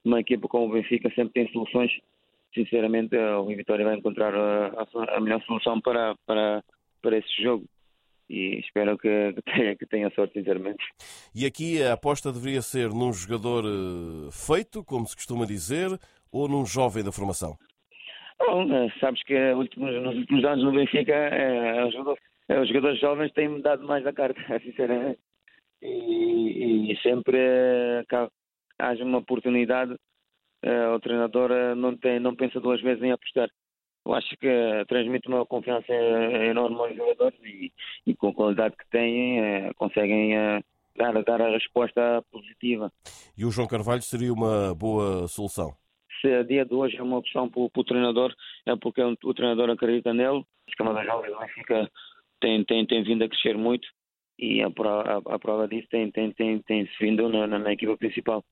uma equipa como o Benfica sempre tem soluções. Sinceramente, o Vitória vai encontrar a melhor solução para esse jogo e espero que tenha sorte, sinceramente. E aqui a aposta deveria ser num jogador feito, como se costuma dizer, ou num jovem da formação? Bom, sabes que nos últimos anos no Benfica os jogadores jovens têm dado mais a carta, sinceramente. E sempre que haja uma oportunidade, o treinador não pensa duas vezes em apostar. Eu acho que transmite uma confiança enorme aos jogadores e com a qualidade que têm, conseguem dar a resposta positiva. E o João Carvalho seria uma boa solução? Se a dia de hoje é uma opção para o treinador, é porque o treinador acredita nele. A camada jovem do Benfica tem vindo a crescer muito e a prova disso tem-se vindo na equipa principal.